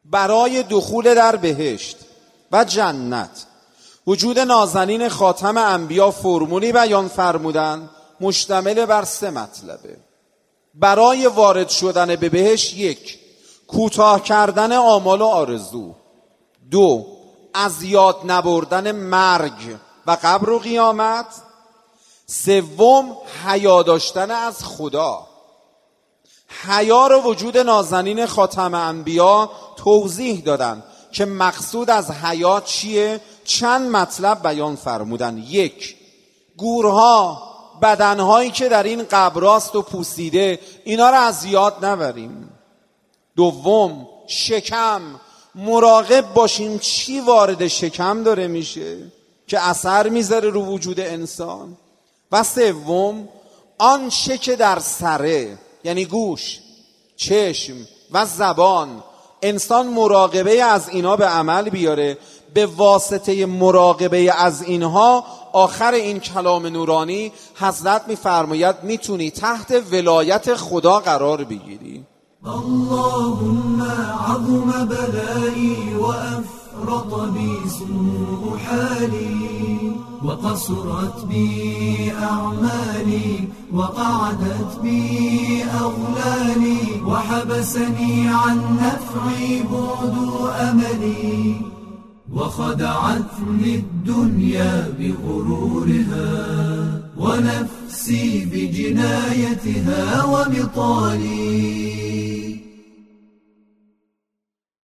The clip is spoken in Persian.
برای دخول در بهشت و جنت. وجود نازنین خاتم انبیا فرمولی بیان فرمودن مشتمل بر 3 مطلبه. برای وارد شدن به بهشت 1. کوتاه کردن آمال و آرزو. 2. از یاد نبردن مرگ و قبر و قیامت. 3. حیا داشتن از خدا. حیا رو وجود نازنین خاتم انبیا توضیح دادن که مقصود از حیا چیه. چند مطلب بیان فرمودن. 1. گورها، بدنهایی که در این قبراست و پوسیده، اینا رو از یاد نبریم. 2. شکم، مراقب باشیم چی وارد شکم داره میشه که اثر میذاره رو وجود انسان. و 3. آنچه که در سره، یعنی گوش، چشم و زبان، انسان مراقبه از اینا به عمل بیاره. به واسطه مراقبه از اینها آخر این کلام نورانی حضرت میفرماید میتونی تحت ولایت خدا قرار بگیری. اللهم عظم بلائي وأفرط بي سوء حالي وقصرت بي أعمالي وقعدت بي أغلالي وحبسني عن نفعي بعد أملي وخدعتني الدنيا بغرورها ونفسي بجنايتها وبطالي.